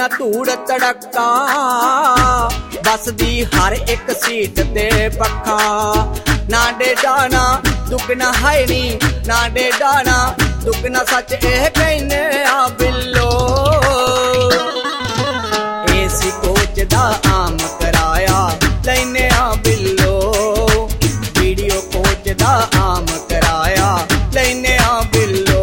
ना धूड़ तड़का बस दी हर एक सीट ते पक्का ना डेडाना दुगना है नी ना डेडाना दुगना सच एह कहने आ बिल्लो एसी कोच दा आम कराया लैने आ बिल्लो वीडियो कोच दा आम कराया लैने आ बिल्लो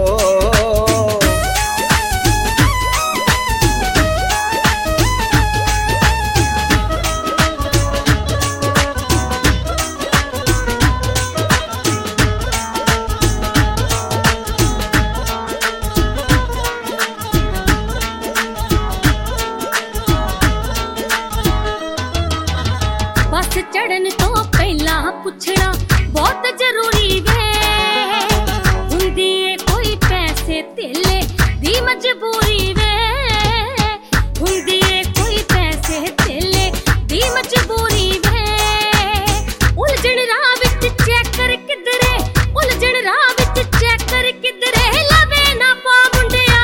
चढ़न तो पहला पुछना बहुत जरूरी वे हुंदी है कोई पैसे तेले दी मजबूरी वे हुंदी है कोई पैसे तेले दी मजबूरी वे उलझन राह विच चेक कर किधरे उलझन राह विच चेक कर किधरे लवे ना पा मुंडिया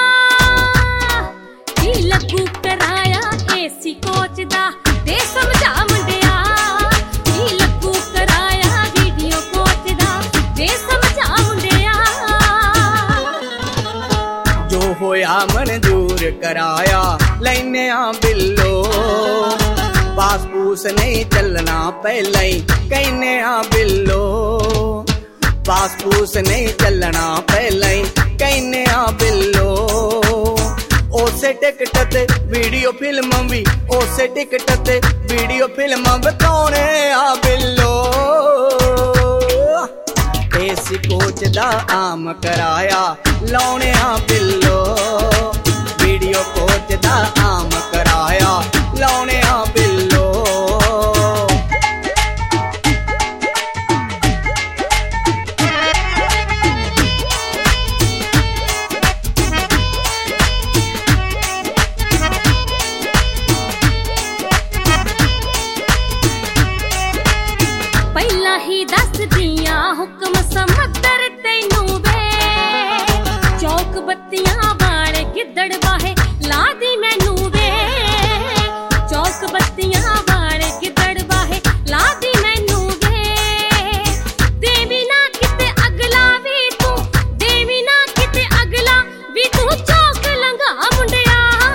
की लगू कराया एसी कोच दा दे समझा मुंडिया होया मंजूर कराया लैने आ बिल्लो पास पूस नहीं चलना पहले ही कहने आ बिल्लो पास पूस नहीं चलना पहले ही कहने आ बिल्लो ओसे टिकट ते वीडियो फिल्म भी ओसे टिकट ते वीडियो फिल्म बताने आ बिल्लो एसी कोच दा आम कराया लाउने आ बिल्लो वीडियो कोच दा आम कराया लाउने आ बिल्लो पहला ही दस दिया हुक्म समंदर तैनू वे चौक बत्तियां बाण गिद्दड़ वाहे ला दी मैनू वे चौक बत्तियां बाण गिद्दड़ वाहे ला दी मैनू वे देवी ना किते अगला भी तू देवी ना किते अगला भी तू चौक लंघा मुंडिया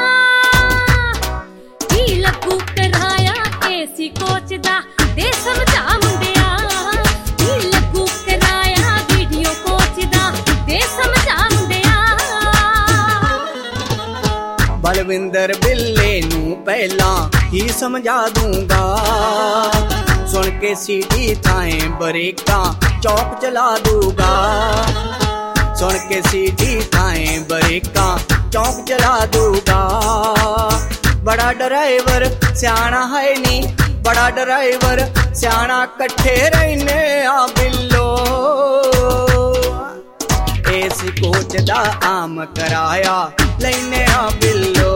की लगू कराया एसी कोच दा दे समझा मुंडिया की लगू कराया वीडियो कोच दा दे समझा मुंडिया बलविंदर बिल्ले नू पहला ही समझा दूंगा सुन के सीटी थाए बरेका चौक चला दूंगा सुन के सीटी थाए बरेका चौक चला दूंगा बड़ा ड्राइवर सियाना है नी बड़ा ड्राइवर सियाना कट्ठे रहने आ बिल्लो एसी कोच दा आम कराया लैने आ बिल्लो